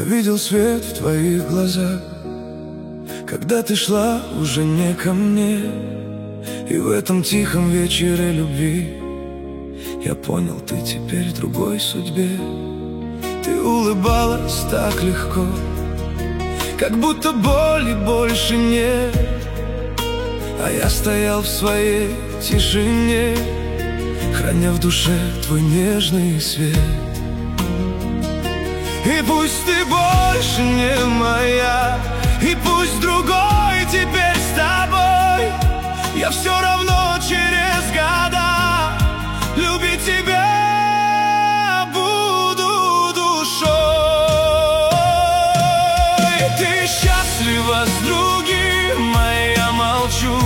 видел свет в твоих глазах, когда ты шла уже не ко мне. И в этом тихом вечере любви я понял, ты теперь в другой судьбе. Ты улыбалась так легко, как будто боли больше нет. А я стоял в своей тишине, храня в душе твой нежный свет. И пусть ты больше не моя, и пусть другой теперь с тобой, я все равно через года любить тебя буду душой. Ты счастлива с другим, а я молчу,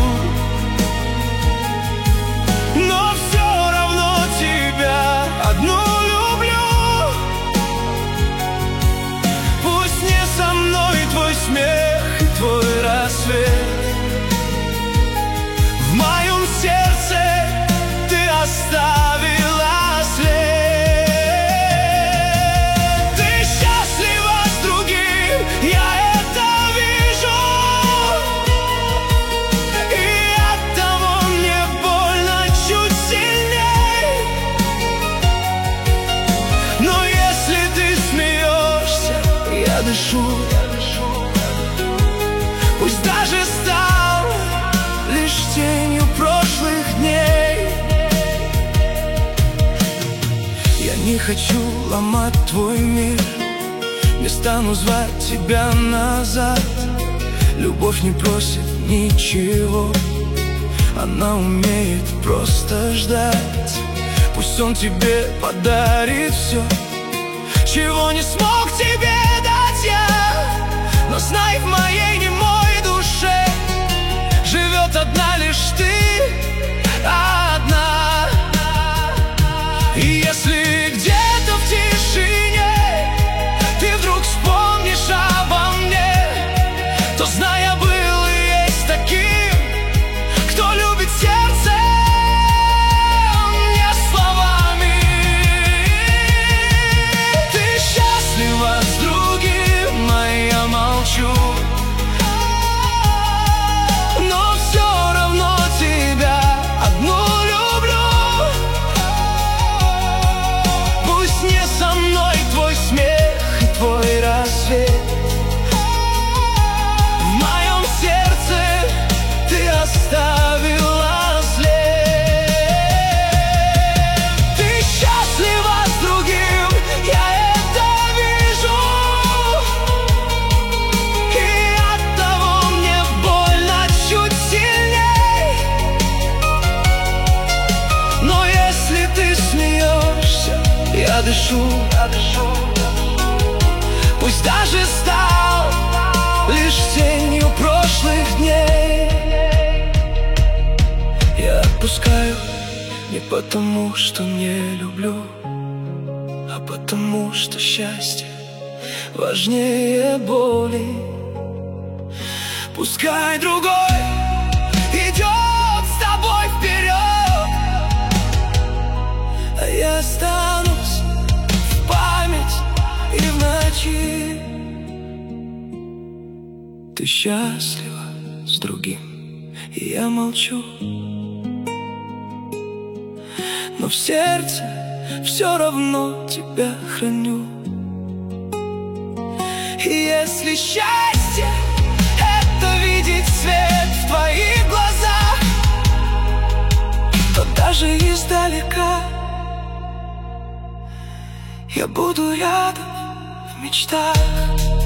но все равно тебя одну люблю. Пусть не со мной твой смех и твой рассвет, в моем сердце ты оставила след. Ты счастлива с другим, я это вижу, и от того мне больно чуть сильней. Но если ты смеешься, я дышу. Пусть даже стал лишь тенью прошлых дней. Я не хочу ломать твой мир, не стану звать тебя назад. Любовь не просит ничего, она умеет просто ждать. Пусть он тебе подарит все, чего не смог тебе дать я. Но знай, в моей немой душе живет одна лишь ты, одна. И если где-то в тишине ты вдруг вспомнишь обо мне, то знай, я был и есть таким, кто любит сердце не словами. Ты счастлива с другим, а я молчу, но все равно тебя одну люблю. Пусть не со мной твой смех и твой рассвет, в моем сердце ты оставила след. Ты счастлива с другим, я это вижу, и от того мне больно чуть сильней. Но если ты смеешься, я дышу. Пусть даже стал лишь тенью прошлых дней. Я отпускаю не потому, что не люблю, а потому, что счастье важнее боли. Пускай другой идет с тобой вперед, а я останусь в память и в ночи. Ты счастлива с другим, и я молчу, но в сердце все равно тебя храню. И если счастье — это видеть свет в твоих глазах, то даже издалека я буду рядом в мечтах.